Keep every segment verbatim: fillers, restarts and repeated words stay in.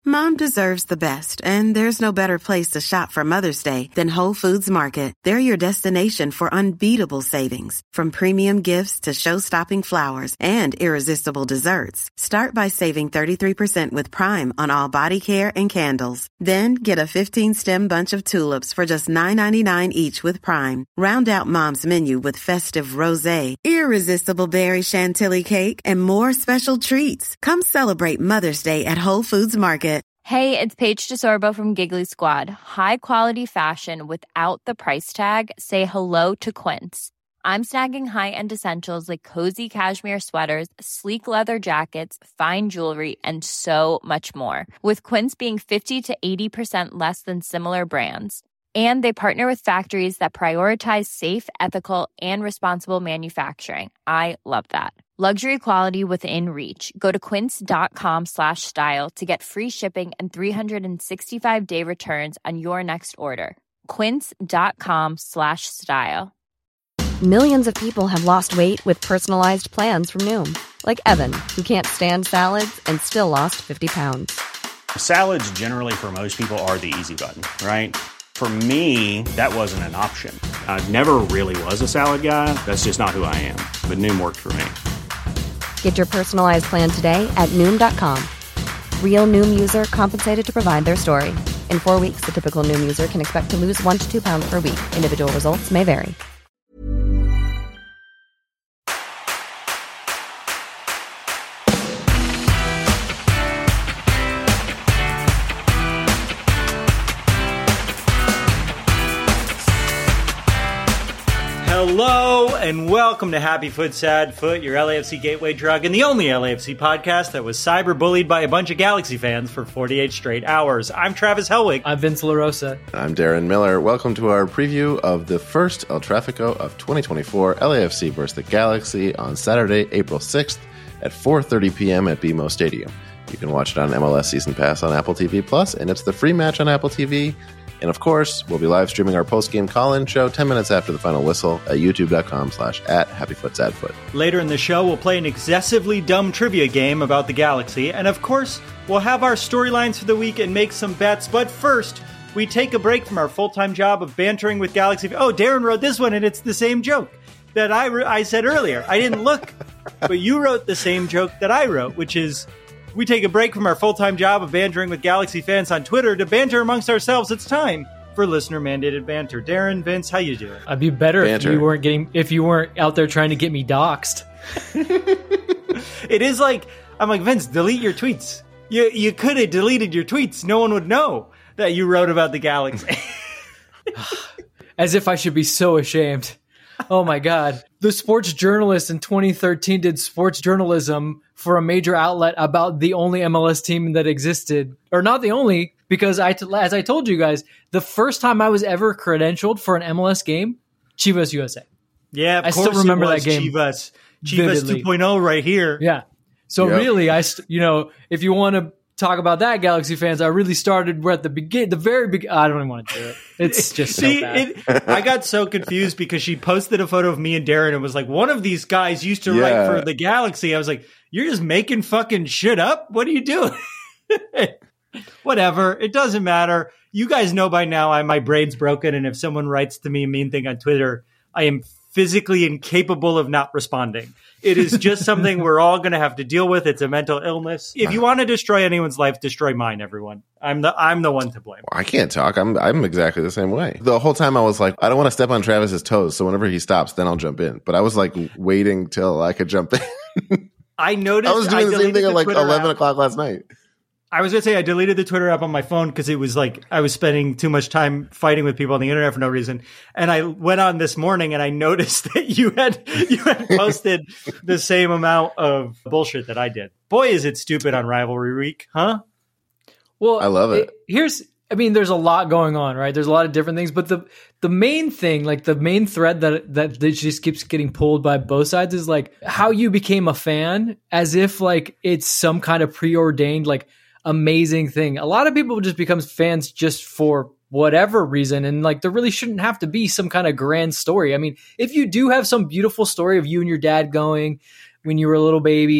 Mom deserves the best, and there's no better place to shop for Mother's Day than Whole Foods Market. They're your destination for unbeatable savings, from premium gifts to show-stopping flowers and irresistible desserts. Start by saving thirty-three percent with Prime on all body care and candles. Then get a fifteen-stem bunch of tulips for just nine ninety-nine each with Prime. Round out Mom's menu with festive rosé, irresistible berry chantilly cake, and more special treats. Come celebrate Mother's Day at Whole Foods Market. Hey, it's Paige DeSorbo from Giggly Squad. High quality fashion without the price tag. Say hello to Quince. I'm snagging high-end essentials like cozy cashmere sweaters, sleek leather jackets, fine jewelry, and so much more. With Quince being fifty to eighty percent less than similar brands. And they partner with factories that prioritize safe, ethical, and responsible manufacturing. I love that. Luxury quality within reach. Go to quince.com slash style to get free shipping and three sixty-five day returns on your next order. Quince.com slash style. Millions of people have lost weight with personalized plans from Noom. Like Evan, who can't stand salads and still lost fifty pounds. Salads generally for most people are the easy button, right? For me, that wasn't an option. I never really was a salad guy. That's just not who I am. But Noom worked for me. Get your personalized plan today at Noom dot com. Real Noom user compensated to provide their story. In four weeks, the typical Noom user can expect to lose one to two pounds per week. Individual results may vary. Hello and welcome to Happy Foot, Sad Foot, your L A F C gateway drug and the only L A F C podcast that was cyber-bullied by a bunch of Galaxy fans for forty-eight straight hours. I'm Travis Helwig. I'm Vince LaRosa. I'm Darren Miller. Welcome to our preview of the first El Tráfico of twenty twenty-four, L A F C versus the Galaxy on Saturday, April sixth at four thirty p.m. at B M O Stadium. You can watch it on M L S Season Pass on Apple T V Plus, and it's the free match on Apple T V. And of course, we'll be live streaming our post-game call-in show ten minutes after the final whistle at youtube.com slash at happyfootsadfoot. Later in the show, we'll play an excessively dumb trivia game about the Galaxy. And of course, we'll have our storylines for the week and make some bets. But first, we take a break from our full-time job of bantering with Galaxy. Oh, Darren wrote this one, and it's the same joke that I, re- I said earlier. I didn't look, but you wrote the same joke that I wrote, which is... We take a break from our full-time job of bantering with Galaxy fans on Twitter to banter amongst ourselves. It's time for listener-mandated banter. Darren, Vince, how you doing? I'd be better Banter. if you weren't getting if you weren't out there trying to get me doxxed. It is like I'm like Vince, delete your tweets. You you could have deleted your tweets. No one would know that you wrote about the Galaxy. As if I should be so ashamed. Oh my God. The sports journalist in twenty thirteen did sports journalism for a major outlet about the only M L S team that existed. Or not the only, because I, as I told you guys, the first time I was ever credentialed for an M L S game, Chivas U S A. Yeah, of I course still remember it was that game. Chivas. Chivas vividly. two point oh right here. Yeah. So Yep. really, I, st- you know, if you want to talk about that, Galaxy fans, I really started we're at the begin, the very big. I don't even want to do it. It's just so See, bad. it, I got so confused because she posted a photo of me and Darren and was like, one of these guys used to write Yeah. for the Galaxy. I was like, you're just making fucking shit up? What are you doing? Whatever. It doesn't matter. You guys know by now I, my brain's broken, and if someone writes to me a mean thing on Twitter, I am physically incapable of not responding. It is just something we're all going to have to deal with. It's a mental illness. If you want to destroy anyone's life, destroy mine, everyone. I'm the I'm the one to blame. I can't talk. I'm I'm exactly the same way. The whole time I was like, I don't want to step on Travis's toes, so whenever he stops, then I'll jump in. But I was like waiting till I could jump in. I noticed I was doing the same deleted thing at like Twitter eleven app. o'clock last night. I was going to say I deleted the Twitter app on my phone because it was like I was spending too much time fighting with people on the internet for no reason. And I went on this morning and I noticed that you had you had posted the same amount of bullshit that I did. Boy, is it stupid on Rivalry Week, huh? Well, I love it. Here's, I mean, there's a lot going on, right? There's a lot of different things, but the the main thing, like the main thread that that, that just keeps getting pulled by both sides is like how you became a fan, as if like it's some kind of preordained like amazing thing. A lot of people just become fans just for whatever reason, and like there really shouldn't have to be some kind of grand story. I mean, if you do have some beautiful story of you and your dad going when you were a little baby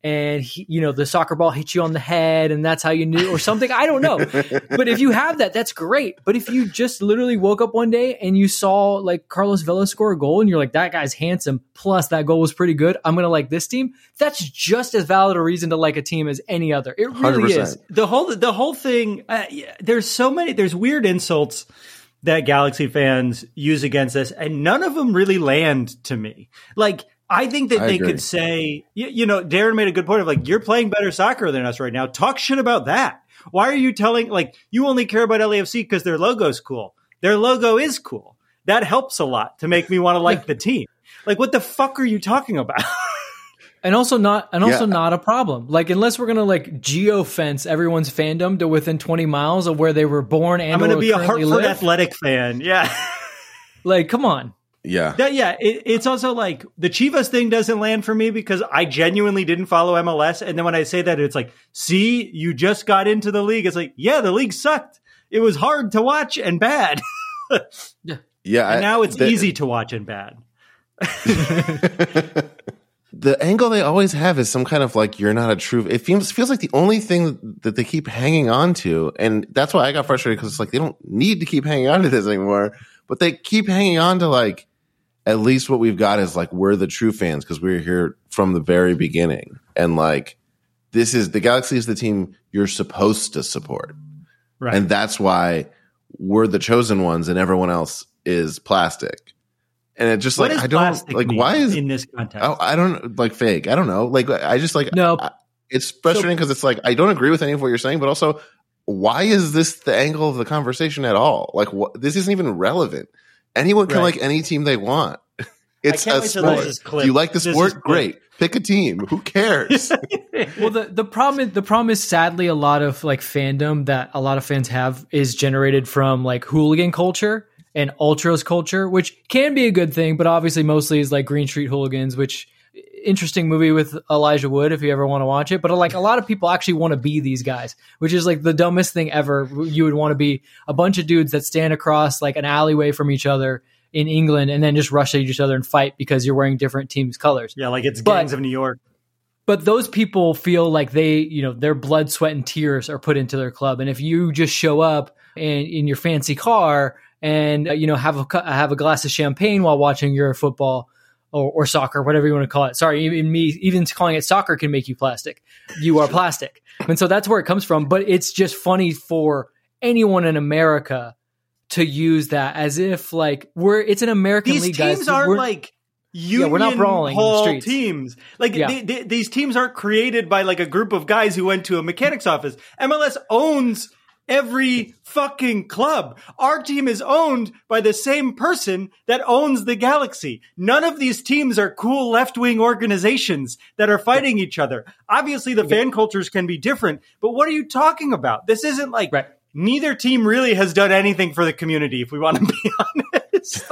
and he, you know, the soccer ball hit you on the head and that's how you knew or something. I don't know. But if you have that, that's great. But if you just literally woke up one day and you saw like Carlos Vela score a goal and you're like, that guy's handsome, plus that goal was pretty good, I'm going to like this team. That's just as valid a reason to like a team as any other. It really one hundred percent is. The whole, the whole thing, uh, yeah, there's so many, there's weird insults that Galaxy fans use against us, and none of them really land to me. Like, I think that I they agree. could say, you, you know, Darren made a good point of like, you're playing better soccer than us right now. Talk shit about that. Why are you telling, like, you only care about L A F C because their logo's cool. Their logo is cool. That helps a lot to make me want to like the team. Like, what the fuck are you talking about? And also not, and also Yeah. not a problem. Like, unless we're gonna like geo-fence everyone's fandom to within twenty miles of where they were born and I'm going to or be a currently Hartford live. Athletic fan. Yeah. Like, come on. Yeah. That, yeah, it, it's also like the Chivas thing doesn't land for me because I genuinely didn't follow M L S. And then when I say that, it's like, see, you just got into the league. It's like, yeah, the league sucked. It was hard to watch and bad. Yeah. Yeah. And I- now it's the- easy to watch and bad. The angle they always have is some kind of like, you're not a true, it feels, feels like the only thing that they keep hanging on to. And that's why I got frustrated because it's like, they don't need to keep hanging on to this anymore, but they keep hanging on to like, at least what we've got is like, we're the true fans because we were here from the very beginning. And like, this is the Galaxy is the team you're supposed to support. Right. And that's why we're the chosen ones and everyone else is plastic. And it just What like, does I don't plastic like, mean why is in this context? I, I don't like fake. I don't know. Like, I just like, No. I, it's frustrating because it's like, I don't agree with any of what you're saying, but also, why is this the angle of the conversation at all? Like, what, this isn't even relevent. Anyone can Right. like any team they want. It's can't a wait till this sport. is clipped. Do you like the This is sport? clipped. Great. Pick a team. Who cares? Well, the, the problem is, the problem is sadly a lot of like fandom that a lot of fans have is generated from like hooligan culture and ultras culture, which can be a good thing, but obviously mostly is like Green Street Hooligans, which interesting movie with Elijah Wood if you ever want to watch it. But like a lot of people actually want to be these guys, which is like the dumbest thing ever. You would want to be a bunch of dudes that stand across like an alleyway from each other in England and then just rush at each other and fight because you're wearing different teams' colors. Yeah, like it's But- Gangs of New York. But those people feel like they, you know, their blood, sweat, and tears are put into their club. And if you just show up and in your fancy car and uh, you know have a cu- have a glass of champagne while watching your football or, or soccer, whatever you want to call it. Sorry, even me, even calling it soccer can make you plastic. You are plastic, and so that's where it comes from. But it's just funny for anyone in America to use that as if like we're it's an American These league. teams guys. aren't We're- like union we're not brawling in the hall streets. teams. Like Yeah. they, they, these teams aren't created by like a group of guys who went to a mechanic's office. M L S owns every fucking club. Our team is owned by the same person that owns the Galaxy. None of these teams are cool left-wing organizations that are fighting each other. Obviously, the fan cultures can be different, but what are you talking about? This isn't like Right. neither team really has done anything for the community, if we want to be honest.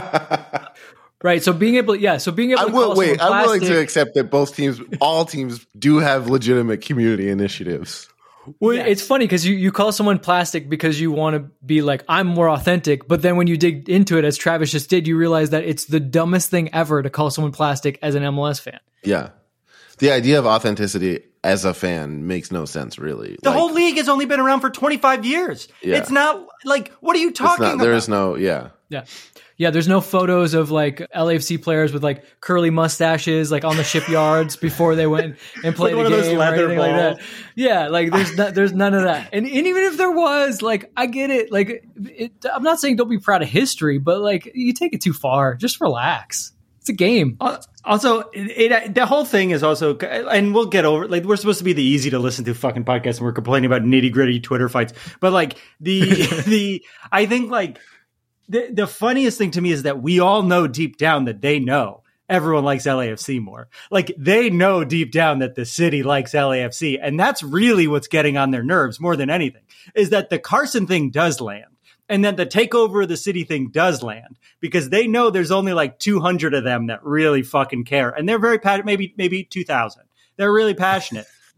Right. So being able, yeah. So being able I to will call wait. someone I'm willing to plastic- accept that both teams, all teams, do have legitimate community initiatives. Well, Yes. it's funny because you, you call someone plastic because you want to be like, I'm more authentic. But then when you dig into it, as Travis just did, you realize that it's the dumbest thing ever to call someone plastic as an M L S fan. Yeah, the idea of authenticity as a fan makes no sense, really. The Like, whole league has only been around for twenty-five years. Yeah. It's not like, what are you it's talking not, about? there is no, yeah. Yeah. Yeah. There's no photos of like L A F C players with like curly mustaches, like on the shipyards before they went and played one a of those game or leather anything like balls. that. Yeah. Like there's not, there's none of that. And, and even if there was, like, I get it. Like, it, I'm not saying don't be proud of history, but like you take it too far. Just relax. It's a game. Also, it, it, the whole thing is also, and we'll get over, like, we're supposed to be the easy to listen to fucking podcast and we're complaining about nitty gritty Twitter fights. But like the, the, I think like the, the funniest thing to me is that we all know deep down that they know everyone likes L A F C more. Like they know deep down that the city likes L A F C. And that's really what's getting on their nerves more than anything is that the Carson thing does land. And then the takeover of the city thing does land because they know there's only like two hundred of them that really fucking care. And they're very passionate, maybe, maybe two thousand. They're really passionate,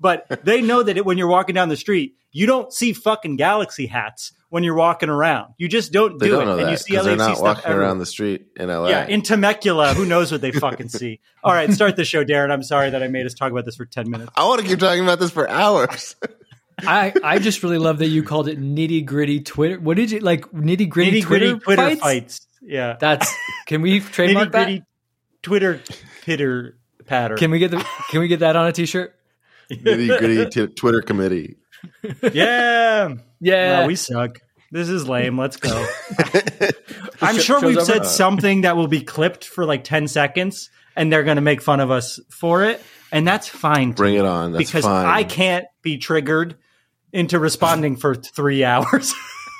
But they know that it, when you're walking down the street, you don't see fucking Galaxy hats when you're walking around. You just don't they do don't it. Know and that, you see L A F C they're not stuff walking everywhere. around the street in L A. Yeah, in Temecula, who knows what they fucking see. All right, start the show, Darren. I'm sorry that I made us talk about this for ten minutes. I want to keep talking about this for hours. I, I just really love that you called it nitty gritty Twitter. What did you like? Nitty gritty Nitty Twitter, gritty Twitter fights? fights. Yeah, That's. Can we trademark nitty that? gritty Twitter pitter patter. Can we get the? Can we get that on a t-shirt? Nitty gritty t- Twitter committee. Yeah, Yeah, Wow, we suck. This is lame. Let's go. I'm sure Show's we've over. said something that will be clipped for like ten seconds, and they're going to make fun of us for it, and that's fine. to Bring me, it on. That's because fine. I can't be triggered into responding for three hours.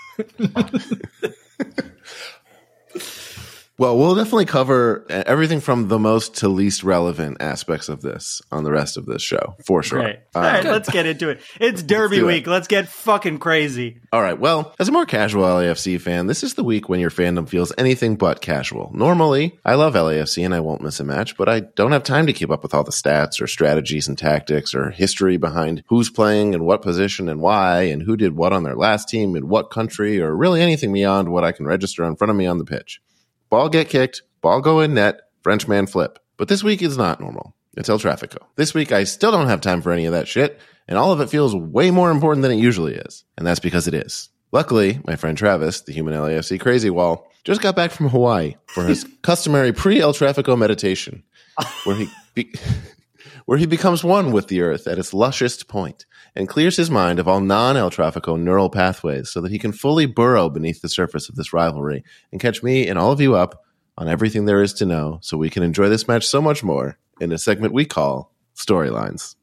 Well, we'll definitely cover everything from the most to least relevant aspects of this on the rest of this show, for sure. Right. Um, All right, let's get into it. It's Derby do it. week. Let's get fucking crazy. All right. Well, as a more casual L A F C fan, this is the week when your fandom feels anything but casual. Normally, I love L A F C and I won't miss a match, but I don't have time to keep up with all the stats or strategies and tactics or history behind who's playing and what position and why and who did what on their last team in what country or really anything beyond what I can register in front of me on the pitch. Ball get kicked, ball go in net, Frenchman flip. But this week is not normal. It's El Tráfico. This week, I still don't have time for any of that shit, and all of it feels way more important than it usually is. And that's because it is. Luckily, my friend Travis, the human L A F C crazy wall, just got back from Hawaii for his customary pre-El Tráfico meditation, where he be- where he becomes one with the earth at its lushest point and clears his mind of all non-El Tráfico neural pathways so that he can fully burrow beneath the surface of this rivalry and catch me and all of you up on everything there is to know so we can enjoy this match so much more in a segment we call Storylines.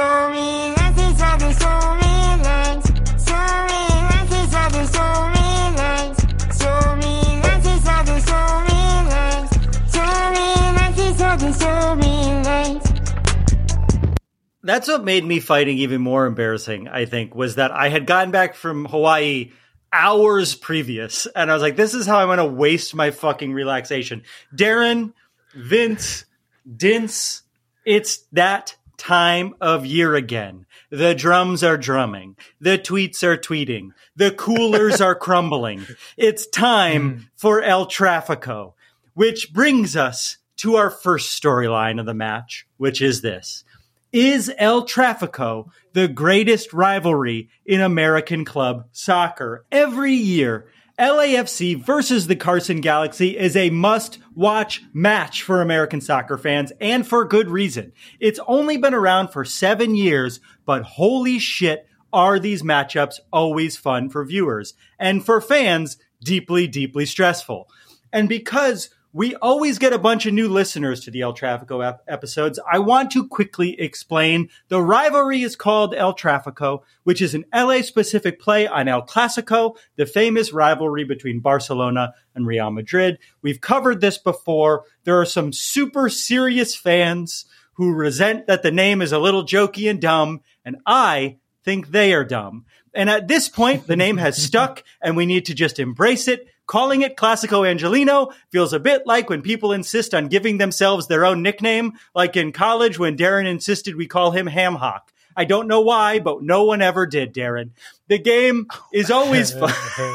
That's what made me fighting even more embarrassing, I think, was that I had gotten back from Hawaii hours previous, and I was like, this is how I'm going to waste my fucking relaxation. Darren, Vince, Dince, it's that time of year again. The drums are drumming. The tweets are tweeting. The coolers are crumbling. It's time for El Tráfico, which brings us to our first storyline of the match, which is this. Is El Tráfico the greatest rivalry in American club soccer? Every year, L A F C versus the Carson Galaxy is a must-watch match for American soccer fans, and for good reason. It's only been around for seven years, but holy shit, are these matchups always fun for viewers, and for fans, deeply, deeply stressful. And because we always get a bunch of new listeners to the El Tráfico ep- episodes, I want to quickly explain. The rivalry is called El Tráfico, which is an L A-specific play on El Clásico, the famous rivalry between Barcelona and Real Madrid. We've covered this before. There are some super serious fans who resent that the name is a little jokey and dumb, and I think they are dumb. And at this point, the name has stuck, and we need to just embrace it. Calling it Clásico Angelino feels a bit like when people insist on giving themselves their own nickname, like in college when Darren insisted we call him Ham Hock. I don't know why, but no one ever did, Darren. The game is always fun.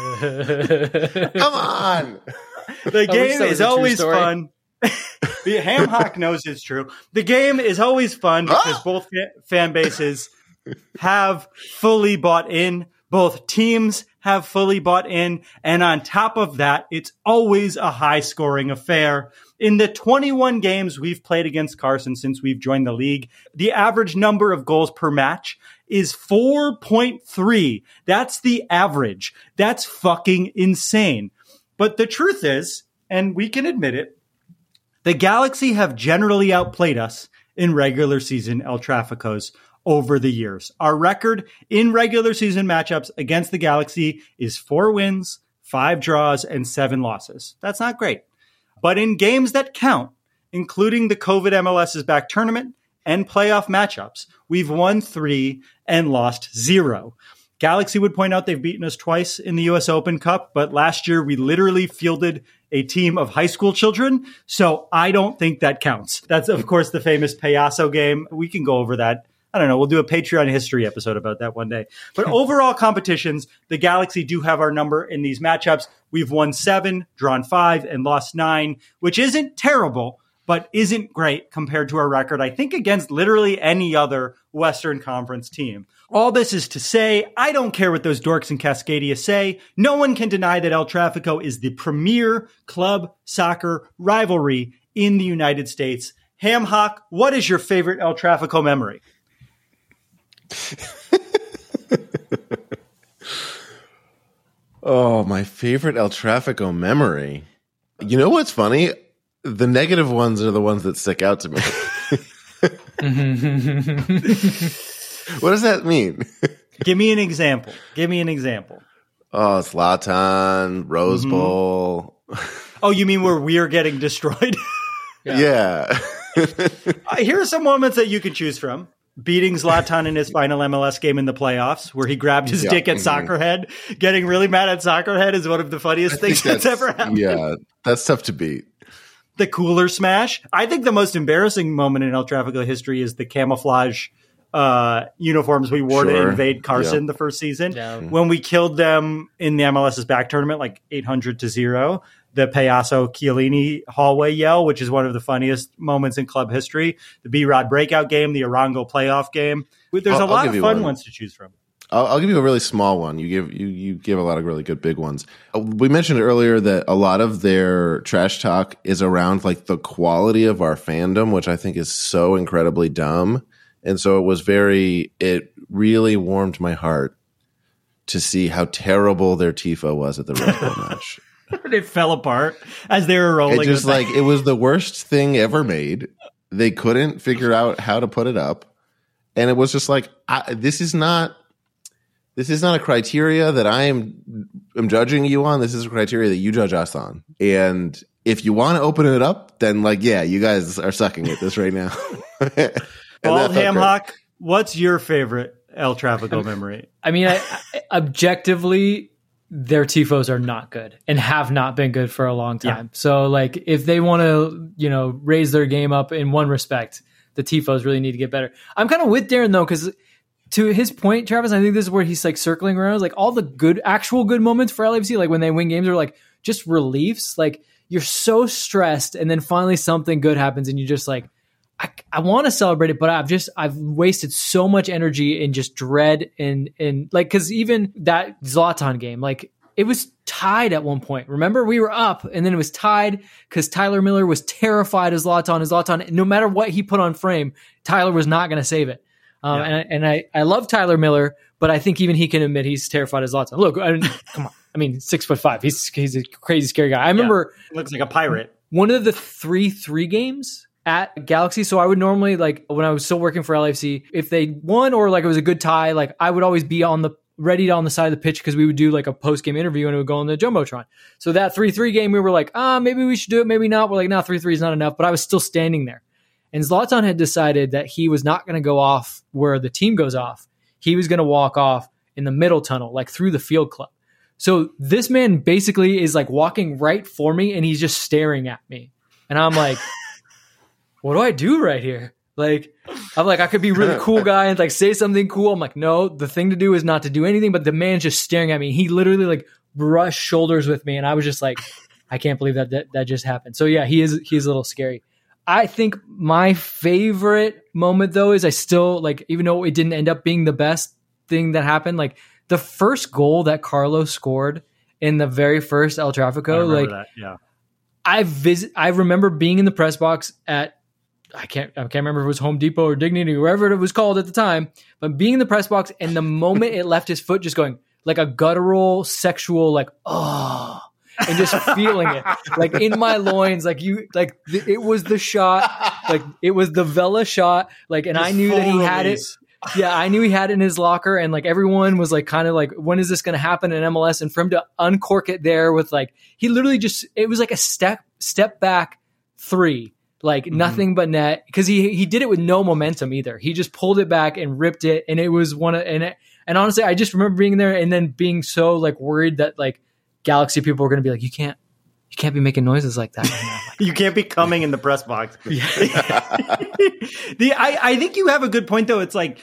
Come on! The game that was is a true always story. fun. The Ham Hock knows it's true. The game is always fun because both fa- fan bases have fully bought in. Both teams have fully bought in. And on top of that, it's always a high-scoring affair. In the twenty-one games we've played against Carson since we've joined the league, the average number of goals per match is four point three. That's the average. That's fucking insane. But the truth is, and we can admit it, the Galaxy have generally outplayed us in regular season El Tráficos over the years. Our record in regular season matchups against the Galaxy is four wins, five draws, and seven losses. That's not great. But in games that count, including the COVID M L S's back tournament and playoff matchups, we've won three and lost zero. Galaxy would point out they've beaten us twice in the U S Open Cup, but last year we literally fielded a team of high school children, so I don't think that counts. That's, of course, the famous Payaso game. We can go over that I don't know. We'll do a Patreon history episode about that one day. But overall competitions, the Galaxy do have our number in these matchups. We've won seven, drawn five, and lost nine, which isn't terrible, but isn't great compared to our record, I think, against literally any other Western Conference team. All this is to say, I don't care what those dorks in Cascadia say. No one can deny that El Tráfico is the premier club soccer rivalry in the United States. Hamhock, what is your favorite El Tráfico memory? Oh, my favorite El Tráfico memory. You know what's funny? The negative ones are the ones that stick out to me. What does that mean? Give me an example. Give me an example. Oh, Zlatan, Rose Mm-hmm. Bowl. Oh, you mean where we are getting destroyed? Yeah. Uh, Here are some moments that you can choose from. Beating Zlatan in his final M L S game in the playoffs, where he grabbed his Yeah. dick at Mhm. Soccerhead. Getting really mad at Soccerhead is one of the funniest I think things that's, ever happened. Yeah, that's tough to beat. The cooler smash. I think the most embarrassing moment in El Tráfico history is the camouflage uh, uniforms we wore to Sure. invade Carson Yep. the first season. Yeah. When we killed them in the MLS's back tournament, like eight hundred to zero, the Payaso Chiellini hallway yell, which is one of the funniest moments in club history. The B-Rod breakout game, the Arango playoff game. There's I'll- a I'll lot give of you fun one. ones to choose from. I'll, I'll give you a really small one. You give you you give a lot of really good big ones. Uh, We mentioned earlier that a lot of their trash talk is around like the quality of our fandom, which I think is so incredibly dumb. And so it was very. It really warmed my heart to see how terrible their tifo was at the Rose Bowl match. It fell apart as they were rolling. It just with like it was the worst thing ever made. They couldn't figure out how to put it up, and it was just like I, this is not. This is not a criteria that I am am judging you on. This is a criteria that you judge us on. And if you want to open it up, then like, yeah, you guys are sucking at this right now. And Bald that felt great. Hamhock, what's your favorite El Tráfico memory? I mean, I, I, objectively, their tifos are not good and have not been good for a long time. Yeah. So, like, if they want to, you know, raise their game up in one respect, the tifos really need to get better. I'm kind of with Darren though, because to his point, Travis, I think this is where he's like circling around. Like all the good, actual good moments for L A F C, like when they win games, are like just reliefs. Like you're so stressed, and then finally something good happens, and you just like. I, I want to celebrate it, but I've just I've wasted so much energy in just dread and and like because even that Zlatan game, like it was tied at one point. Remember, we were up and then it was tied because Tyler Miller was terrified of Zlatan. And Zlatan, no matter what he put on frame, Tyler was not going to save it. Um, Yeah. And and I I love Tyler Miller, but I think even he can admit he's terrified of Zlatan. Look, I mean, come on, I mean six foot five. He's he's a crazy scary guy. I remember Looks like a pirate. one of the three three games at Galaxy. So I would normally, like when I was still working for L A F C, if they won or like it was a good tie, like I would always be on the ready on the side of the pitch because we would do like a post game interview and it would go on the Jumbotron. So that three three game, we were like, ah, maybe we should do it, maybe not. We're like, no, three three is not enough. But I was still standing there. And Zlatan had decided that he was not going to go off where the team goes off. He was going to walk off in the middle tunnel, like through the field club. So this man basically is like walking right for me and he's just staring at me. And I'm like, what do I do right here? Like, I'm like, I could be a really cool guy and like say something cool. I'm like, no, the thing to do is not to do anything, but the man's just staring at me. He literally like brushed shoulders with me. And I was just like, I can't believe that that, that just happened. So yeah, he is, he's a little scary. I think my favorite moment though, is I still like, even though it didn't end up being the best thing that happened, like the first goal that Carlos scored in the very first El I Tráfico, remember like that. Yeah. I visit, I remember being in the press box at, I can't, I can't remember if it was Home Depot or Dignity, wherever it was called at the time, but being in the press box and the moment it left his foot, just going like a guttural, sexual, like, oh, and just feeling it like in my loins, like you, like th- it was the shot, like it was the Vela shot, like, and Just I knew that he full had it. release. Yeah, I knew he had it in his locker, and like everyone was like, kind of like, when is this going to happen in M L S? And for him to uncork it there with like, he literally just, it was like a step step back three, like Mm-hmm. nothing but net, because he he did it with no momentum either. He just pulled it back and ripped it, and it was one of, and it, and honestly, I just remember being there and then being so like worried that like Galaxy people were going to be like, you can't, You can't be making noises like that. Right now. You can't be coming in the press box. the I, I think you have a good point, though. It's like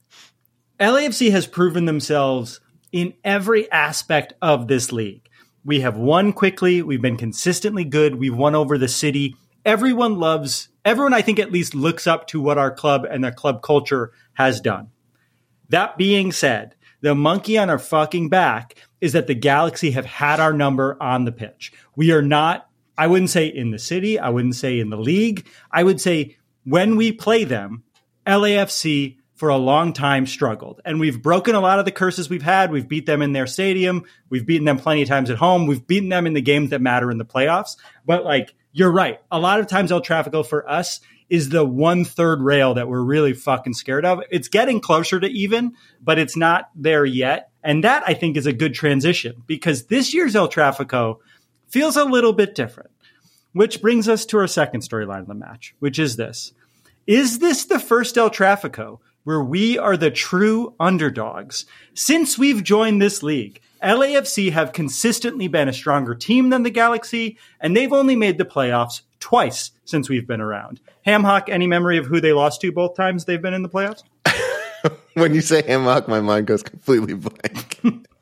L A F C has proven themselves in every aspect of this league. We have won quickly. We've been consistently good. We've won over the city. Everyone loves, everyone I think at least looks up to what our club and their club culture has done. That being said, the monkey on our fucking back is that the Galaxy have had our number on the pitch. We are not, I wouldn't say in the city, I wouldn't say in the league. I would say when we play them, L A F C for a long time struggled. And we've broken a lot of the curses we've had. We've beat them in their stadium. We've beaten them plenty of times at home. We've beaten them in the games that matter in the playoffs. But like, you're right. A lot of times El Tráfico for us is the one third rail that we're really fucking scared of. It's getting closer to even, but it's not there yet. And that I think is a good transition because this year's El Tráfico feels a little bit different, which brings us to our second storyline of the match, which is this. Is this the first El Tráfico where we are the true underdogs? Since we've joined this league, L A F C have consistently been a stronger team than the Galaxy, and they've only made the playoffs twice since we've been around. Hamhock, any memory of who they lost to both times they've been in the playoffs? When you say Hamhock, my mind goes completely blank.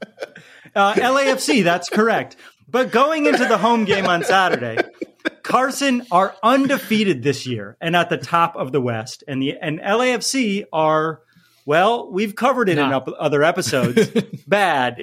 uh, L A F C, that's correct. But going into the home game on Saturday, Carson are undefeated this year and at the top of the West. And the and L A F C are, well, we've covered it nah. in up, other episodes. Bad.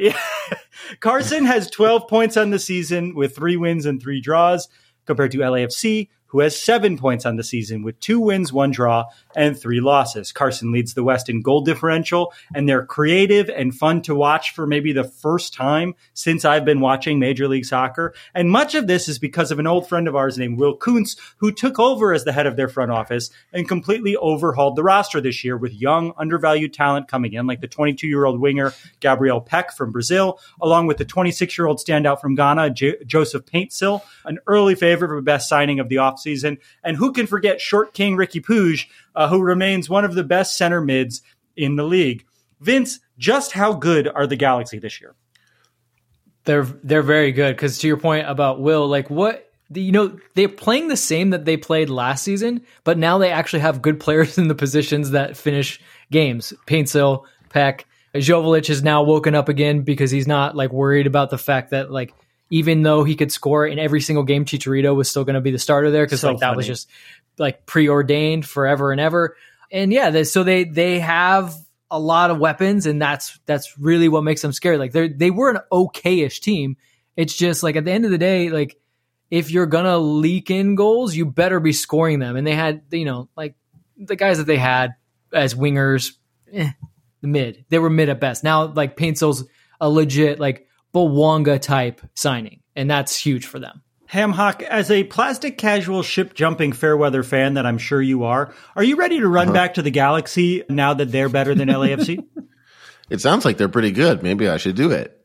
Carson has twelve points on the season with three wins and three draws compared to L A F C, who has seven points on the season with two wins, one draw, and three losses. Carson leads the West in goal differential, and they're creative and fun to watch for maybe the first time since I've been watching Major League Soccer. And much of this is because of an old friend of ours named Will Kuntz, who took over as the head of their front office and completely overhauled the roster this year with young, undervalued talent coming in, like the twenty-two-year-old winger Gabriel Peck from Brazil, along with the twenty-six-year-old standout from Ghana, J- Joseph Paintsil, an early favorite for best signing of the offseason. Season. And who can forget Short King Ricky Puig, uh, who remains one of the best center mids in the league. Vince, just how good are the Galaxy this year? They're they're very good because to your point about Will, like what you know, they're playing the same that they played last season, but now they actually have good players in the positions that finish games. Paintsil, Peck, Joveljic has now woken up again because he's not like worried about the fact that like. Even though he could score in every single game, Chicharito was still going to be the starter there because so like that funny. was just like preordained forever and ever. And yeah, they, so they they have a lot of weapons, and that's that's really what makes them scary. Like they they were an okay-ish team. It's just like at the end of the day, like if you're gonna leak in goals, you better be scoring them. And they had you know like the guys that they had as wingers, eh, mid. They were mid at best. Now like Paintsil's a legit like. Bawanga type signing, and that's huge for them. Hamhock, as a plastic casual ship jumping fair weather fan that I'm sure you are, are you ready to run uh-huh. back to the Galaxy now that they're better than L A F C? It sounds like they're pretty good. Maybe I should do it.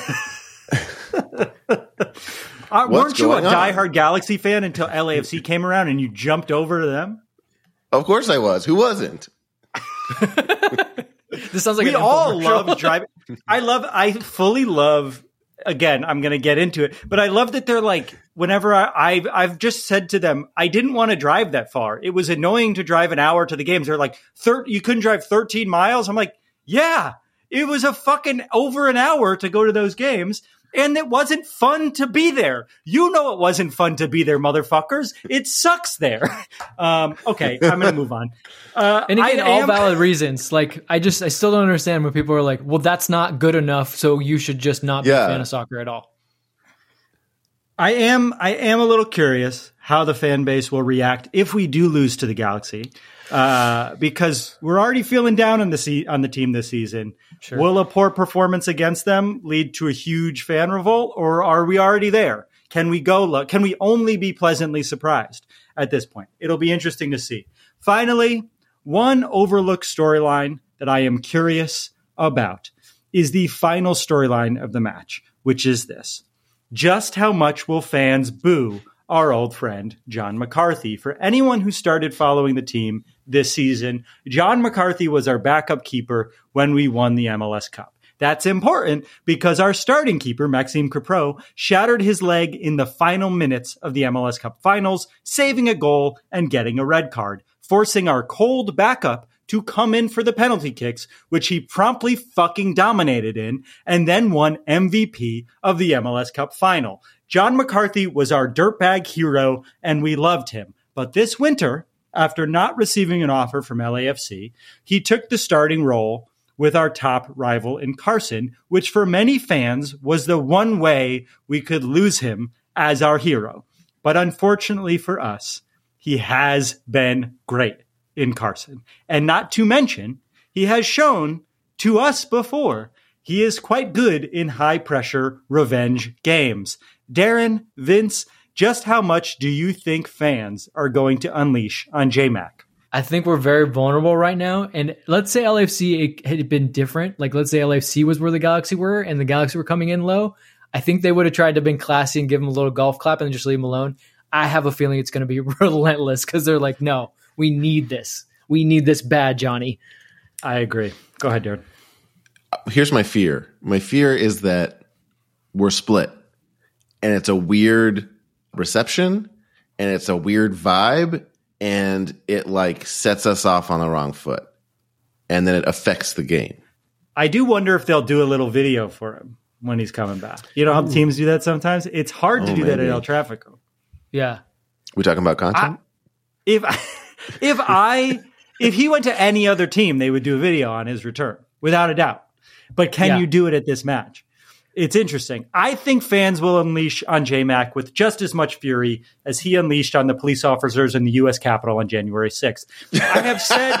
uh, weren't you a diehard on? Galaxy fan until L A F C came around and you jumped over to them? Of course I was. Who wasn't? This sounds like we all love driving. I love, I fully love, again, I'm going to get into it, but I love that they're like, whenever I, I've, I've just said to them, I didn't want to drive that far. It was annoying to drive an hour to the games. They're like, thir- you couldn't drive thirteen miles. I'm like, yeah, it was a fucking over an hour to go to those games. And it wasn't fun to be there. You know it wasn't fun to be there, motherfuckers. It sucks there. Um, okay, I'm going to move on. Uh, and again, I all am... valid reasons. Like, I just, I still don't understand when people are like, well, that's not good enough, so you should just not be yeah. a fan of soccer at all. I am, I am a little curious how the fan base will react if we do lose to the Galaxy. Uh, because we're already feeling down on the se- on the team this season. Sure. Will a poor performance against them lead to a huge fan revolt, or are we already there? Can we go? Lo- can we only be pleasantly surprised at this point? It'll be interesting to see. Finally, one overlooked storyline that I am curious about is the final storyline of the match, which is this: just how much will fans boo our old friend, John McCarthy? For anyone who started following the team this season, John McCarthy was our backup keeper when we won the M L S Cup. That's important because our starting keeper, Maxime Crepeau, shattered his leg in the final minutes of the M L S Cup Finals, saving a goal and getting a red card, forcing our cold backup to come in for the penalty kicks, which he promptly fucking dominated in, and then won M V P of the M L S Cup Final. John McCarthy was our dirtbag hero, and we loved him. But this winter, after not receiving an offer from L A F C, he took the starting role with our top rival in Carson, which for many fans was the one way we could lose him as our hero. But unfortunately for us, he has been great in Carson. And not to mention, he has shown to us before he is quite good in high-pressure revenge games. Darren, Vince, just how much do you think fans are going to unleash on J-Mac? I think we're very vulnerable right now. And let's say L A F C had been different. Like, let's say L A F C was where the Galaxy were and the Galaxy were coming in low. I think they would have tried to been classy and give him a little golf clap and just leave him alone. I have a feeling it's going to be relentless because they're like, no, we need this. We need this bad, Johnny. I agree. Go ahead, Darren. Here's my fear. My fear is that we're split and it's a weird reception and it's a weird vibe and it like sets us off on the wrong foot and then it affects the game. I do wonder if they'll do a little video for him when he's coming back. You know how Ooh. teams do that sometimes? It's hard to oh, do maybe. that at El Tráfico. Yeah. We talking about content? I, if if I if he went to any other team, they would do a video on his return, without a doubt. But can yeah. you do it at this match? It's interesting. I think fans will unleash on J-Mac with just as much fury as he unleashed on the police officers in the U S Capitol on January sixth. I have said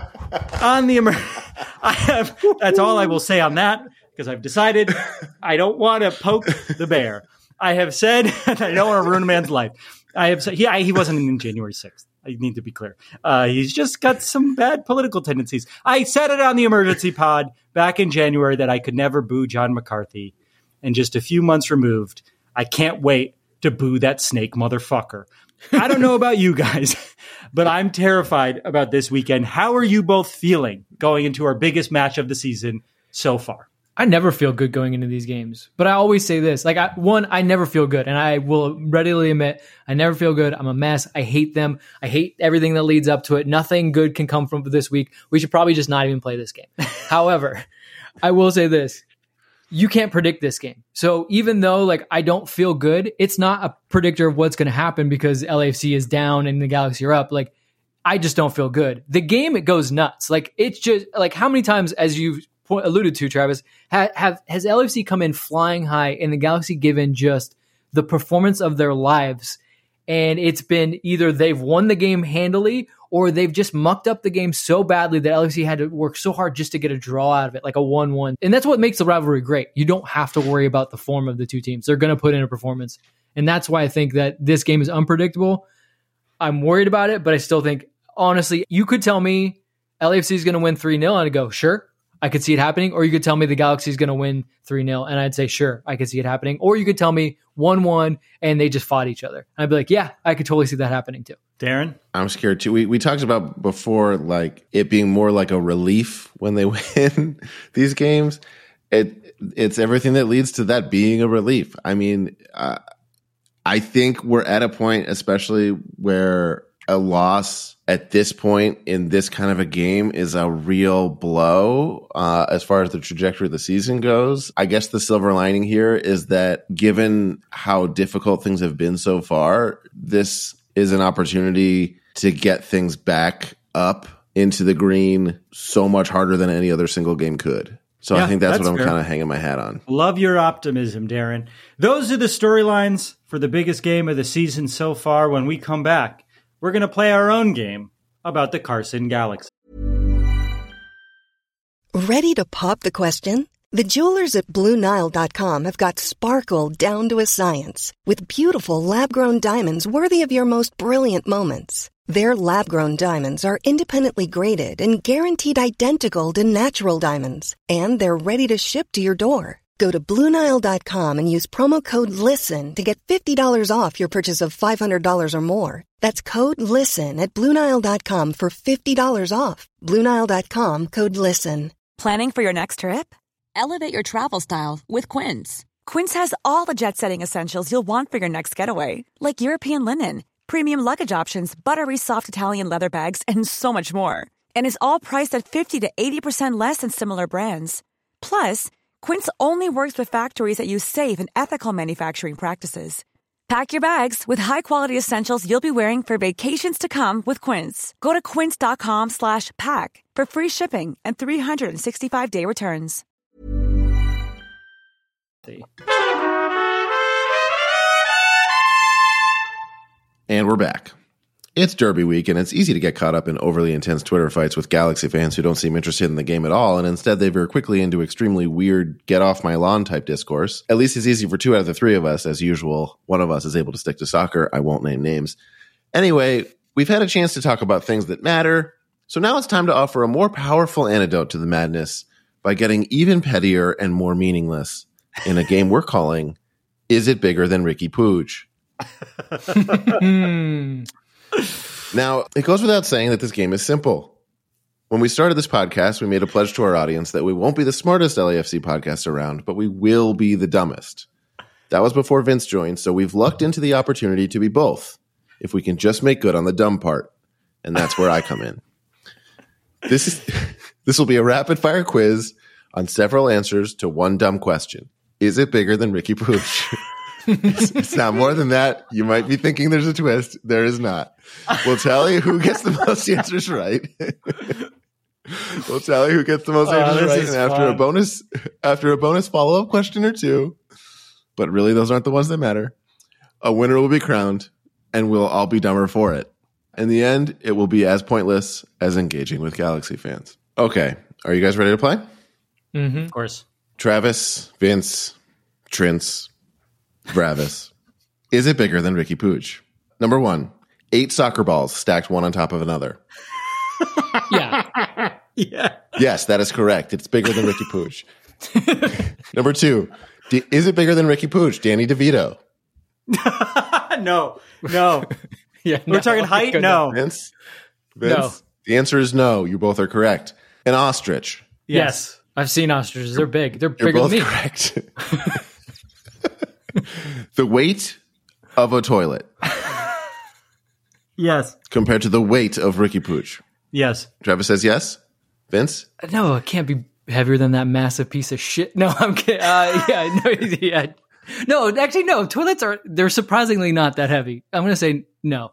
on the emer- I have that's all I will say on that because I've decided I don't want to poke the bear. I have said I don't want to ruin a man's life. I have said he I, he wasn't in January sixth. I need to be clear. Uh, he's just got some bad political tendencies. I said it on the emergency pod back in January that I could never boo John McCarthy. And just a few months removed, I can't wait to boo that snake motherfucker. I don't know about you guys, but I'm terrified about this weekend. How are you both feeling going into our biggest match of the season so far? I never feel good going into these games, but I always say this, like I, one, I never feel good. And I will readily admit, I never feel good. I'm a mess. I hate them. I hate everything that leads up to it. Nothing good can come from this week. We should probably just not even play this game. However, I will say this, you can't predict this game. So even though like I don't feel good, it's not a predictor of what's going to happen because L A F C is down and the Galaxy are up. Like I just don't feel good. The game, it goes nuts. Like it's just like how many times, as you've alluded to, Travis, have, have has L A F C come in flying high and the Galaxy given just the performance of their lives, and it's been either they've won the game handily or they've just mucked up the game so badly that L A F C had to work so hard just to get a draw out of it, like a one one. And that's what makes the rivalry great. You don't have to worry about the form of the two teams. They're going to put in a performance, and that's why I think that this game is unpredictable. I'm worried about it, but I still think, honestly, you could tell me L A F C is going to win three nil, and I'd go, sure, I could see it happening. Or you could tell me the Galaxy is going to win three nil, and I'd say, sure, I could see it happening. Or you could tell me one one, and they just fought each other. And I'd be like, yeah, I could totally see that happening too. Darren? I'm scared too. We we talked about before, like it being more like a relief when they win these games. It It's everything that leads to that being a relief. I mean, uh, I think we're at a point, especially where a loss at this point in this kind of a game is a real blow uh, as far as the trajectory of the season goes. I guess the silver lining here is that given how difficult things have been so far, this is an opportunity to get things back up into the green so much harder than any other single game could. So yeah, I think that's, that's what I'm kind of hanging my hat on. Love your optimism, Darren. Those are the storylines for the biggest game of the season so far. When we come back, we're going to play our own game about the Carson Galaxy. Ready to pop the question? The jewelers at Blue Nile dot com have got sparkle down to a science with beautiful lab-grown diamonds worthy of your most brilliant moments. Their lab-grown diamonds are independently graded and guaranteed identical to natural diamonds, and they're ready to ship to your door. Go to Blue Nile dot com and use promo code LISTEN to get fifty dollars off your purchase of five hundred dollars or more. That's code LISTEN at Blue Nile dot com for fifty dollars off. Blue Nile dot com, code LISTEN. Planning for your next trip? Elevate your travel style with Quince. Quince has all the jet-setting essentials you'll want for your next getaway, like European linen, premium luggage options, buttery soft Italian leather bags, and so much more. And is all priced at fifty to eighty percent less than similar brands. Plus, Quince only works with factories that use safe and ethical manufacturing practices. Pack your bags with high-quality essentials you'll be wearing for vacations to come with Quince. Go to quince.com slash pack for free shipping and three sixty-five day returns. And we're back. It's Derby week, and it's easy to get caught up in overly intense Twitter fights with Galaxy fans who don't seem interested in the game at all, and instead they veer quickly into extremely weird, get-off-my-lawn type discourse. At least it's easy for two out of the three of us. As usual, one of us is able to stick to soccer. I won't name names. Anyway, we've had a chance to talk about things that matter, so now it's time to offer a more powerful antidote to the madness by getting even pettier and more meaningless in a game we're calling Is It Bigger Than Ricky Pooch? Now, it goes without saying that this game is simple. When we started this podcast, we made a pledge to our audience that we won't be the smartest L A F C podcast around, but we will be the dumbest. That was before Vince joined, so we've lucked into the opportunity to be both, if we can just make good on the dumb part. And that's where I come in. This is this will be a rapid-fire quiz on several answers to one dumb question. Is it bigger than Ricky Pooch? it's, it's not more than that. You might be thinking there's a twist. There is not. We'll tell you who gets the most answers right. We'll tell you who gets the most oh, answers right. And after fun. a bonus, after a bonus follow-up question or two, but really those aren't the ones that matter, a winner will be crowned, and we'll all be dumber for it. In the end, it will be as pointless as engaging with Galaxy fans. Okay, are you guys ready to play? Mm-hmm. Of course. Travis, Vince, Trince, Bravis. Is it bigger than Ricky Pooch? Number one, eight soccer balls stacked one on top of another. Yeah. Yeah. Yes, that is correct. It's bigger than Ricky Pooch. Number two, D- is it bigger than Ricky Pooch? Danny DeVito. no, no. Yeah, We're no, talking height? No. Vince? Vince? No. The answer is no. You both are correct. An ostrich. Yes. I've seen ostriches. They're big. They're You're bigger both than me. correct. The weight of a toilet Yes. compared to the weight of Ricky Pooch. Yes. Travis says yes. Vince? No, it can't be heavier than that massive piece of shit. No, I'm kidding. Uh, yeah, no, yeah. No, actually, no. Toilets are, they're surprisingly not that heavy. I'm going to say no.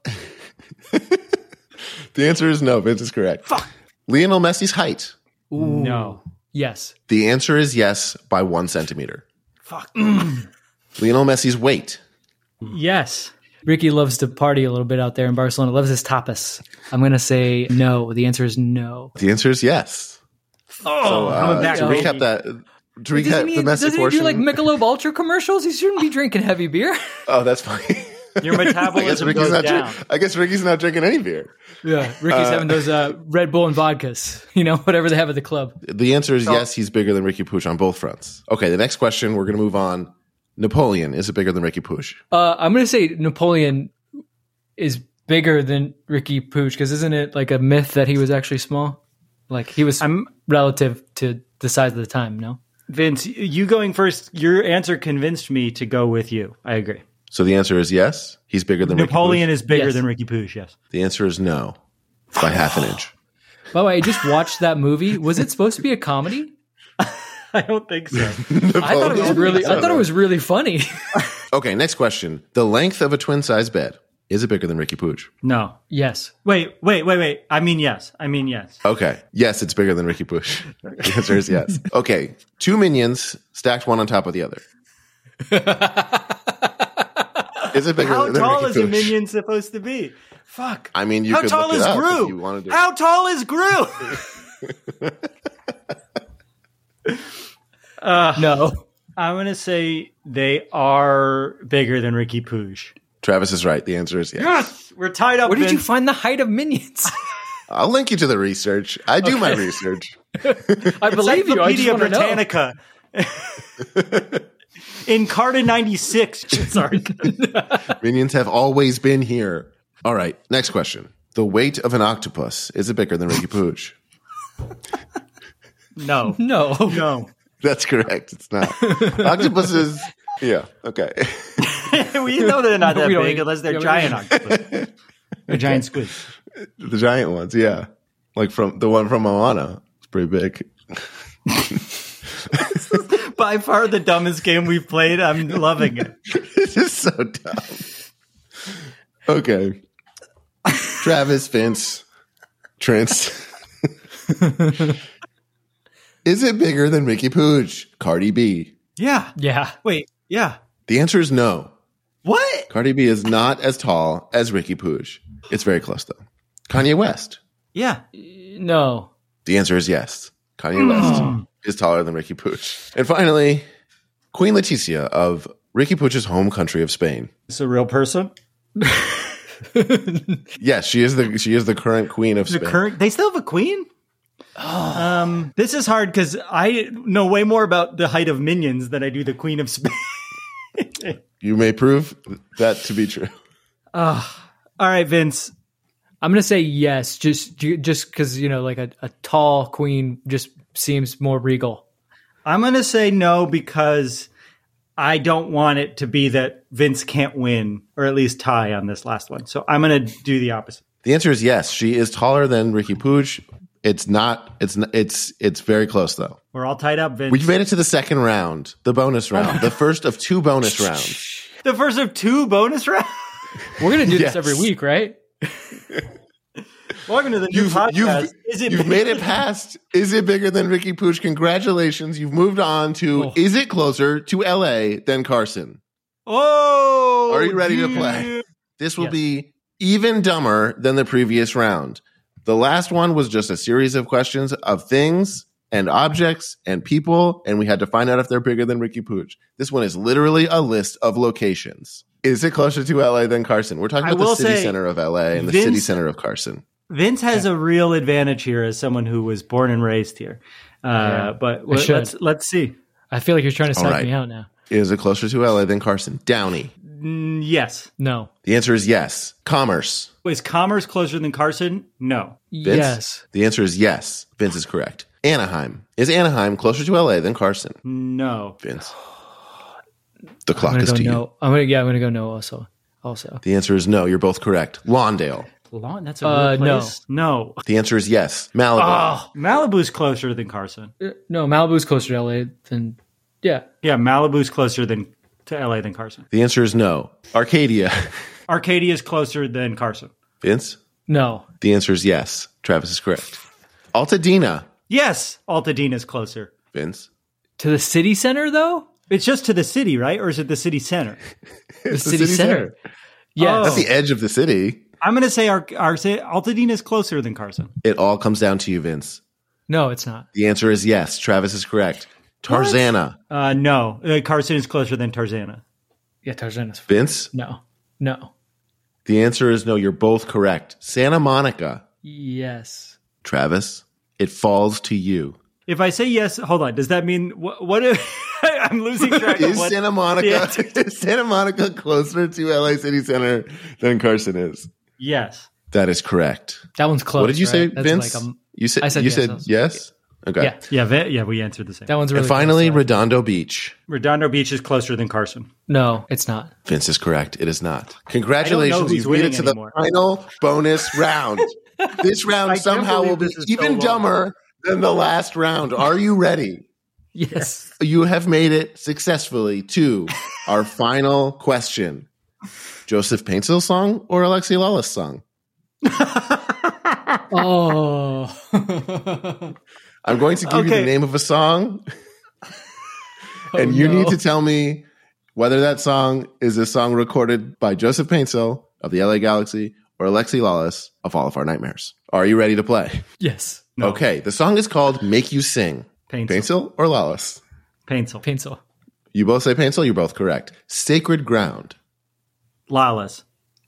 The answer is no. Vince is correct. Fuck. Lionel Messi's height. Ooh. No. Yes. The answer is yes by one centimeter. Fuck. Lionel Messi's weight. Yes. Ricky loves to party a little bit out there in Barcelona, loves his tapas. I'm going to say no. The answer is no. The answer is yes. Oh, So, coming uh, back, to baby. recap that, to Doesn't recap he, the Messi doesn't he portion. do like Michelob Ultra commercials? He shouldn't be drinking heavy beer. Oh, that's funny. Your I guess, metabolism Ricky's goes not down. drink, I guess Ricky's not drinking any beer. Yeah, Ricky's having those uh, Red Bull and vodkas, you know, whatever they have at the club. The answer is yes, he's bigger than Ricky Pooch on both fronts. Okay, the next question, we're going to move on. Napoleon, is it bigger than Ricky Pooch? Uh, I'm going to say Napoleon is bigger than Ricky Pooch, because isn't it like a myth that he was actually small? Like he was I'm- relative to the size of the time, no? Vince, you going first, your answer convinced me to go with you. I agree. So the answer is yes, he's bigger than Napoleon Ricky Pooch. is bigger Yes. than Ricky Pooch, yes. The answer is no, by half an inch. By the way, I just watched that movie. Was it supposed to be a comedy? I don't think so. I thought it was really I thought it was really funny. Okay, next question. The length of a twin-size bed, is it bigger than Ricky Pooch? No. Yes. Wait, wait, wait, wait. I mean yes. I mean yes. Okay. Yes, it's bigger than Ricky Pooch. The answer is yes. Okay. Two minions stacked one on top of the other. Is it bigger How than tall Ricky is a Pooch? minion supposed to be? Fuck. I mean, you How could tall look is it up Gru? if you wanted to. How tall is Gru? uh, No. I'm going to say they are bigger than Ricky Pooch. Travis is right. The answer is yes. Yes! We're tied up, Where did you Vince. find the height of minions? I'll link you to the research. I do my research. I believe you. I just Encyclopedia want to know. Britannica. In Carta ninety-six. Sorry. Minions have always been here. All right. Next question. The weight of an octopus, is it bigger than Ricky Pooch? No. No. No. That's correct. It's not. Octopuses, yeah, okay. We know they're not that We don't big eat- unless they're yeah, we giant don't octopus. Or giant squid. The giant ones, yeah. Like from the one from Moana. It's pretty big. By far the dumbest game we've played. I'm loving it. This is so dumb. Okay. Travis, Vince, Trent. Is it bigger than Ricky Pooch? Cardi B. Yeah. Yeah. Wait. Yeah. The answer is no. What? Cardi B is not as tall as Ricky Pooch. It's very close, though. Kanye West. Yeah. No. The answer is yes. Kanye West is taller than Ricky Pooch. And finally, Queen Laetitia of Ricky Pooch's home country of Spain. It's a real person. Yes, she is the she is the current queen of The Spain. current. They still have a queen. Um, this is hard because I know way more about the height of Minions than I do the Queen of Spain. You may prove that to be true. All right, Vince. I'm gonna say yes, just just because you know, like a, a tall queen just seems more regal. I'm going to say no because I don't want it to be that Vince can't win or at least tie on this last one. So I'm going to do the opposite. The answer is yes. She is taller than Ricky Pooch. It's not. It's not, it's it's very close though. We're all tied up, Vince. We made it to the second round, the bonus round, the first of two bonus rounds. The first of two bonus rounds. We're gonna do Yes. this every week, right? Welcome to the new You've, podcast. you've, Is it you've made it past. Is it bigger than Ricky Pooch? Congratulations. You've moved on to. Oh. Is it closer to L A than Carson? Oh, Are you ready to dude. play? This will Yes. be even dumber than the previous round. The last one was just a series of questions of things and objects and people, and we had to find out if they're bigger than Ricky Pooch. This one is literally a list of locations. Is it closer to L A than Carson? We're talking I about the will city say, center of L A and the Vince- city center of Carson. Vince has a real advantage here as someone who was born and raised here. Uh, Yeah, but I should. let's let's see. I feel like you're trying to All psych right. me out now. Is it closer to L A than Carson? Downey. Mm, yes. No. The answer is yes. Commerce. Is Commerce closer than Carson? No. Vince? Yes. The answer is yes. Vince is correct. Anaheim. Is Anaheim closure to L A than Carson? No. Vince. The I'm clock gonna is go to you. no. I'm gonna yeah. I'm gonna go no. Also. Also. The answer is no. You're both correct. Lawndale. Lawn, that's a Uh, real place? No. The answer is yes. Malibu. Oh, Malibu's closer than Carson. Uh, No. Malibu's closer to L A than. Yeah. Yeah, Malibu's closer than to L A than Carson. The answer is no. Arcadia. Arcadia is closer than Carson. Vince. No. The answer is yes. Travis is correct. Altadena. Yes, Altadena is closer. Vince. To the city center though. It's just to the city, right? Or is it the city center? The It's city, center. Yes. That's the edge of the city. I'm going to say our, our say Altadena is closer than Carson. It all comes down to you, Vince. No, it's not. The answer is yes. Travis is correct. Tarzana. Uh, no, uh, Carson is closer than Tarzana. Yeah, Tarzan is. Vince. No. No. The answer is no. You're both correct. Santa Monica. Yes. Travis. It falls to you. If I say yes, hold on. Does that mean what? what if, I'm losing track of Is what Santa the Monica answer- is Santa Monica closer to L A City Center than Carson is? Yes. That is correct. That one's close. what did you say, right? That's Vince? like a- you said I said you yes, said I was- yes. Okay. Yeah. Yeah. Ve- yeah. We answered the same. That one's really And finally, close, so- Redondo Beach. Redondo Beach is closer than Carson. No, it's not. Vince is correct. It is not. Congratulations. who's You've made it winning to the anymore. final bonus round. This round I can't somehow will believe be this is so even long. dumber than the last round. Are you ready? Yes. You have made it successfully to our final question. Joseph Paintsville song or Alexi Lawless song? Oh. I'm going to give you Okay. the name of a song, and Oh, you no. need to tell me whether that song is a song recorded by Joseph Paintsville of the L A Galaxy or Alexi Lawless of All of Our Nightmares. Are you ready to play? Yes. Okay, the song is called Make You Sing. Paintsville. Paintsville or Lawless? Paintsville. Pencil. You both say Paintsville, you're both correct. Sacred Ground. Lawless.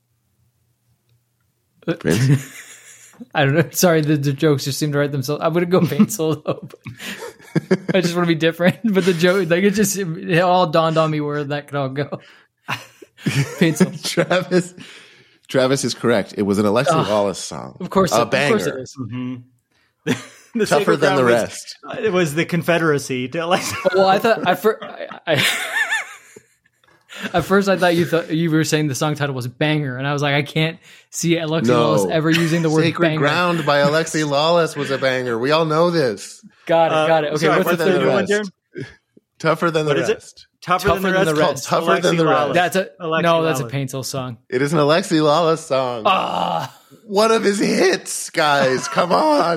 Vince? I don't know. Sorry, the, the jokes just seem to write themselves. I'm gonna go pencil though. I just want to be different, but the joke, like it just it all dawned on me where that could all go. Pencil. Travis Travis is correct. It was an Alexi Lawless song. Of course, a of banger. course it is. the Tougher sacred than the ground was- rest. It was the Confederacy to Alexa. Well, I thought I, fir- I, I at first I thought you thought you were saying the song title was Banger, and I was like, I can't see Alexi No. Lawless ever using the word Sacred banger. Ground by Alexi Lawless was a banger. We all know this. Got it, got it. Okay, sorry, what's the what's third the one? one, Darren? Tougher than the What is it? rest. Tougher, Tougher than the than rest. the rest. Tougher Alexi than the rest. Lawless. That's a Alexi no. That's a Lawless. Painful song. It is an Alexi Lawless song. Ah, One of his hits, guys. Come on.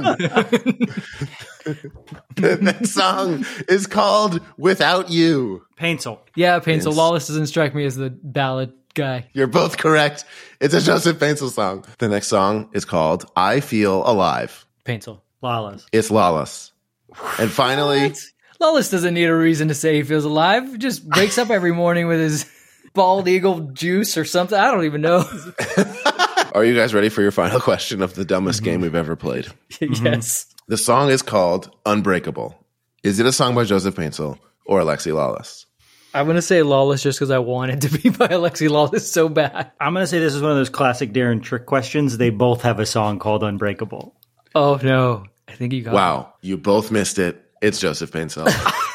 That song is called Without You. Painful. yeah, Painful. Yes. Lawless doesn't strike me as the ballad guy. You're both correct. It's a Joseph Painful song. The next song is called I Feel Alive. Painful. Lawless. It's Lawless. And finally, Lawless doesn't need a reason to say he feels alive. He just wakes up every morning with his bald eagle juice or something. I don't even know. are you guys ready for your final question of the dumbest game we've ever played? Yes. The song is called Unbreakable. Is it a song by Joseph Painful or Alexi Lawless? I'm going to say Lawless just because I want it to be by Alexi Lawless so bad. I'm going to say this is one of those classic Darren trick questions. They both have a song called Unbreakable. Oh, no. I think you got Wow, you both missed it. It's Joseph Painful.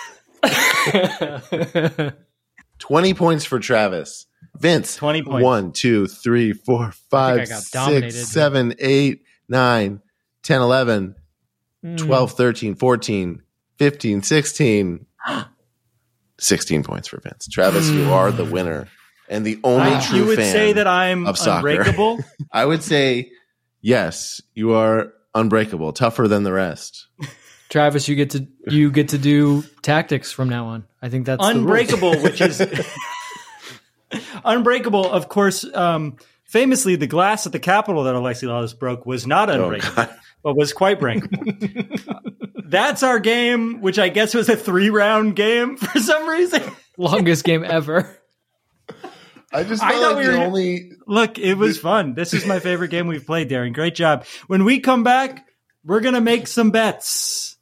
twenty points for Travis. Vince, twenty points. one, two, three, four, five, I got dominated. six, seven, eight, nine, ten, eleven, twelve, thirteen, fourteen, fifteen, sixteen. sixteen points for Vince. Travis, you are the winner and the only I- true you would fan say that I'm of soccer. unbreakable? I would say, yes, you are unbreakable, tougher than the rest. Travis, you get to you get to do tactics from now on. I think that's Unbreakable, which is Unbreakable, of course, um, famously the glass at the Capitol that Alexi Lawless broke was not unbreakable, God. but was quite breakable. That's our game, which I guess was a three-round game for some reason. longest game ever. I just I felt thought like we the were- only Look, it was fun. This is my favorite game we've played, Darren. Great job. When we come back, we're going to make some bets.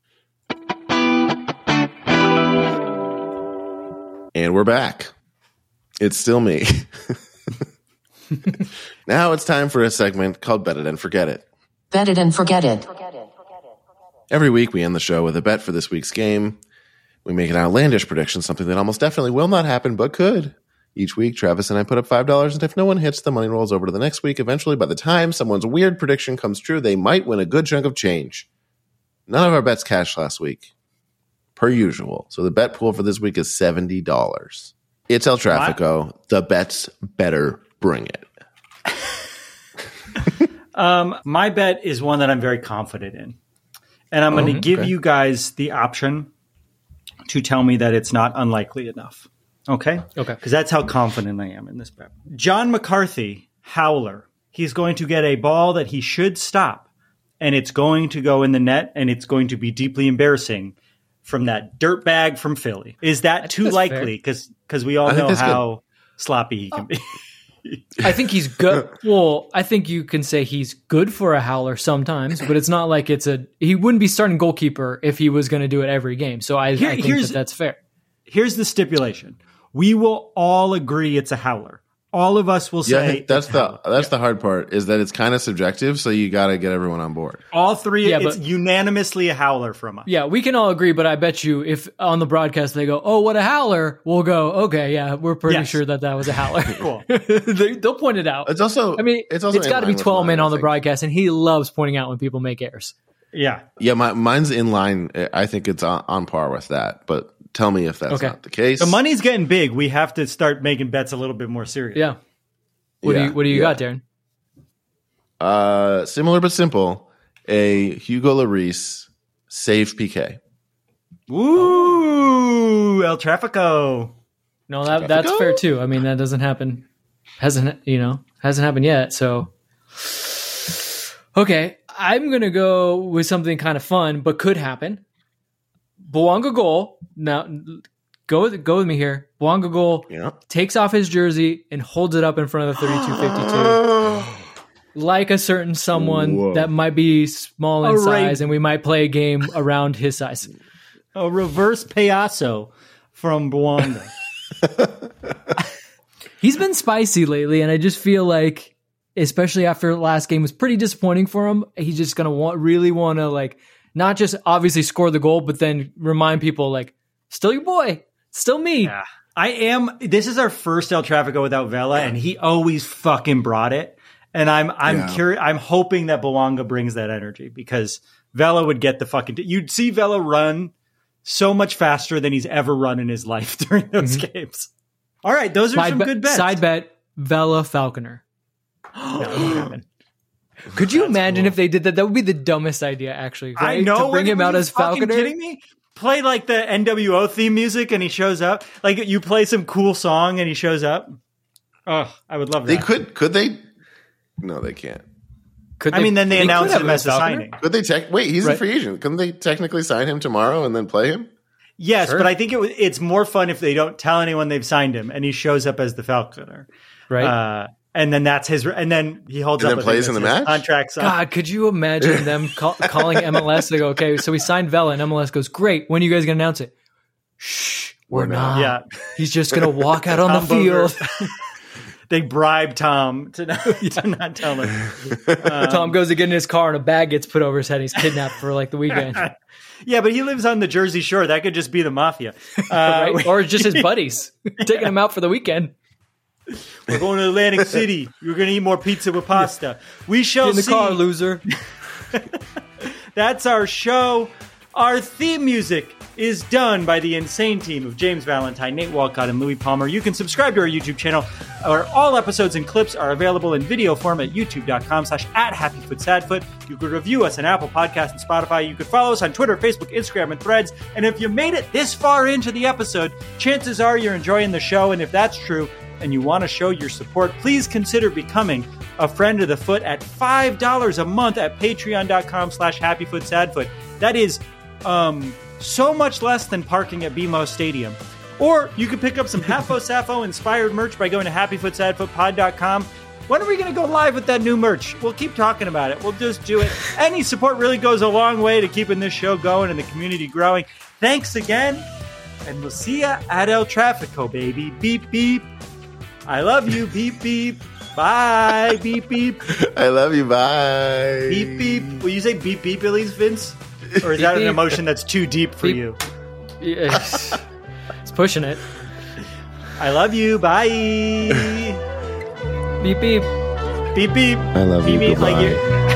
And we're back. It's still me. Now it's time for a segment called Bet It and Forget It. Bet it and forget it. Every week we end the show with a bet for this week's game. We make an outlandish prediction, something that almost definitely will not happen, but could. Each week, Travis and I put up five dollars, and if no one hits, the money rolls over to the next week. Eventually, by the time someone's weird prediction comes true, they might win a good chunk of change. None of our bets cashed last week, per usual. So the bet pool for this week is seventy dollars. It's El Trafico. The bets better bring it. Um, my bet is one that I'm very confident in. And I'm going to Oh, give okay. you guys the option to tell me that it's not unlikely enough. Okay? Okay. Because that's how confident I am in this bet. John McCarthy, Howler. He's going to get a ball that he should stop, and it's going to go in the net, and it's going to be deeply embarrassing from that dirt bag from Philly. Is that too that's likely? Because we all I think know that's how sloppy he can be. I think he's good. Well, I think you can say he's good for a howler sometimes, but it's not like it's a. He wouldn't be starting goalkeeper if he was going to do it every game. So I, Here- I think here's- that that's fair. Here's the stipulation. We will all agree it's a howler. All of us will Yeah, I say think that's it's the howler. that's the hard part is that it's kind of subjective, so you got to get everyone on board. All three, Yeah, it's but- unanimously a howler from us. Yeah, we can all agree, but I bet you if on the broadcast they go, "Oh, what a howler," we'll go, "Okay, yeah, we're pretty Yes. sure that that was a howler." Cool. they, they'll point it out. It's also I mean, it's also in got to be line with twelve mine, men I on the think. broadcast, and he loves pointing out when people make errors. Yeah. Yeah, my, mine's in line. I think it's on, on par with that. But tell me if that's Okay. not the case. The money's getting big. We have to start making bets a little bit more serious. Yeah. What do Yeah, you What do you yeah. got, Darren? Uh, similar but simple. A Hugo Lloris save P K. Ooh, El Trafico. No, that that's fair too. I mean, that doesn't happen. Hasn't you know? Hasn't happened yet. So, okay, I'm gonna go with something kind of fun, but could happen. Bouanga goal. Now, go with, go with me here. Bouanga goal Yeah. takes off his jersey and holds it up in front of the thirty-two fifty-two, like a certain someone Whoa. that might be small in A ra- size, and we might play a game around his size. A reverse payaso from Bouanga. He's been spicy lately, and I just feel like, especially after the last game was pretty disappointing for him, he's just gonna want really want to like not just obviously score the goal, but then remind people like, still your boy, still me. Yeah. I am. This is our first El Tráfico without Vela, yeah. and he always fucking brought it. And I'm I'm yeah. curious. I'm hoping that Bouanga brings that energy because Vela would get the fucking. T- You'd see Vela run so much faster than he's ever run in his life during those mm-hmm. games. All right, those are side some be- good bets. Side bet: Vela Falconer. No, Could you That's imagine cool. if they did that? That would be the dumbest idea, actually. Right? I know. To bring him out as Falconer. Kidding me? Play like the N W O theme music and he shows up. Like you play some cool song and he shows up. Oh, I would love that. They could. Could they? No, they can't. Could I they, mean, then they, they announce him as a signing. Could they? Tech, wait, he's right. a free agent. Couldn't they technically sign him tomorrow and then play him? Yes, sure. but I think it w- it's more fun if they don't tell anyone they've signed him and he shows up as the Falconer. Right. Uh, and then that's his, and then he holds and up then plays in the match. Contracts. God, could you imagine them call, calling M L S? They go, okay, so we signed Vela, and M L S goes, great. When are you guys gonna announce it? Shh, we're, we're not. Yeah, he's just gonna walk out on the field. They bribe Tom to not, to not tell him. Um, Tom goes to get in his car, and a bag gets put over his head. He's kidnapped for like the weekend. Yeah, but he lives on the Jersey Shore. That could just be the mafia, uh, right? Or just his buddies taking him out for the weekend. We're going to Atlantic City. You're going to eat more pizza with pasta. We shall Get in the see. car, loser. That's our show. Our theme music is done by the insane team of James Valentine, Nate Walcott, and Louis Palmer. You can subscribe to our YouTube channel, where all episodes and clips are available in video form at youtube.com slash at happyfootsadfoot. You could review us on Apple Podcasts and Spotify. You could follow us on Twitter, Facebook, Instagram, and Threads. And if you made it this far into the episode, chances are you're enjoying the show. And if that's true, and you want to show your support, please consider becoming a friend of the foot at five dollars a month at patreon.com slash happyfootsadfoot. That is um, so much less than parking at B M O Stadium. Or you could pick up some Halfo Sappho inspired merch by going to happy foot sadfoot pod dot com. When are we going to go live with that new merch? We'll keep talking about it. We'll just do it. Any support really goes a long way to keeping this show going and the community growing. Thanks again, and we'll see ya at El Tráfico, baby. Beep, beep. I love you. Beep, beep. Bye. Beep, beep. I love you. Bye. Beep, beep. Will you say beep, beep at least, Vince? Or is beep, that an beep. emotion that's too deep for beep. you? Yeah, it's, it's pushing it. I love you. Bye. Beep, beep. Beep, beep. I love beep, you. beep, Bye. like you.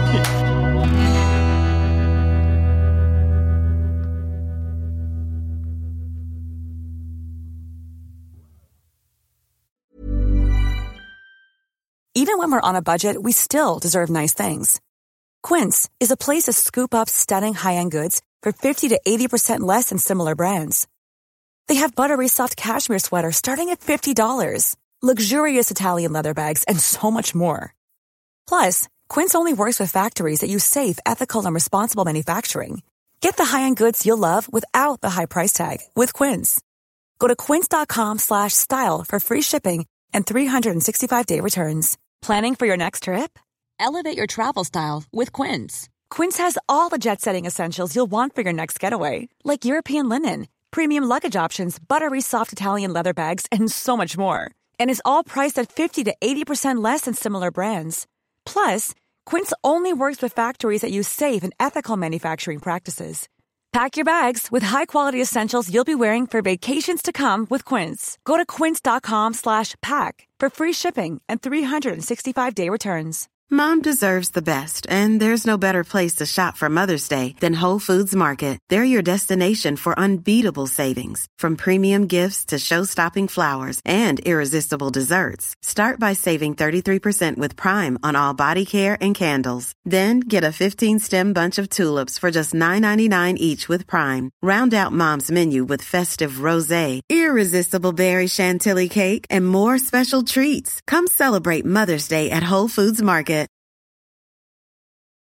Even when we're on a budget, we still deserve nice things. Quince is a place to scoop up stunning high-end goods for fifty to eighty percent less than similar brands. They have buttery soft cashmere sweaters starting at fifty dollars, luxurious Italian leather bags, and so much more. Plus, Quince only works with factories that use safe, ethical, and responsible manufacturing. Get the high-end goods you'll love without the high price tag with Quince. Go to quince.com slash style for free shipping and three sixty-five day returns. Planning for your next trip? Elevate your travel style with Quince. Quince has all the jet-setting essentials you'll want for your next getaway, like European linen, premium luggage options, buttery soft Italian leather bags, and so much more. And is all priced at fifty to eighty percent less than similar brands. Plus, Quince only works with factories that use safe and ethical manufacturing practices. Pack your bags with high-quality essentials you'll be wearing for vacations to come with Quince. Go to quince.com slash pack for free shipping and three sixty-five day returns. Mom deserves the best, and there's no better place to shop for Mother's Day than Whole Foods Market. They're your destination for unbeatable savings, from premium gifts to show-stopping flowers and irresistible desserts. Start by saving thirty-three percent with Prime on all body care and candles. Then get a fifteen-stem bunch of tulips for just nine ninety-nine each with Prime. Round out Mom's menu with festive rosé, irresistible berry chantilly cake, and more special treats. Come celebrate Mother's Day at Whole Foods Market.